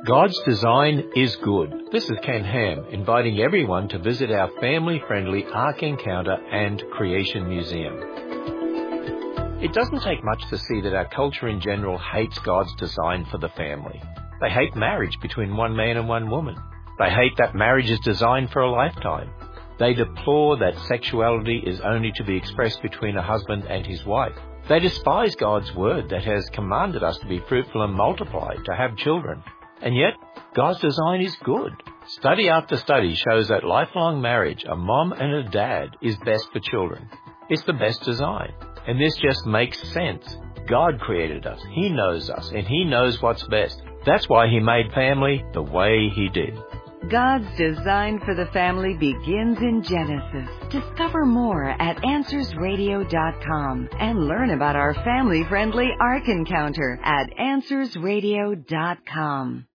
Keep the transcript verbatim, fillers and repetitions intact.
God's design is good. This is Ken Ham, inviting everyone to visit our family-friendly Ark Encounter and Creation Museum. It doesn't take much to see that our culture in general hates God's design for the family. They hate marriage between one man and one woman. They hate that marriage is designed for a lifetime. They deplore that sexuality is only to be expressed between a husband and his wife. They despise God's word that has commanded us to be fruitful and multiply, to have children. And yet, God's design is good. Study after study shows that lifelong marriage, a mom and a dad, is best for children. It's the best design. And this just makes sense. God created us. He knows us, and He knows what's best. That's why He made family the way He did. God's design for the family begins in Genesis. Discover more at answers radio dot com and learn about our family-friendly Ark Encounter at answers radio dot com.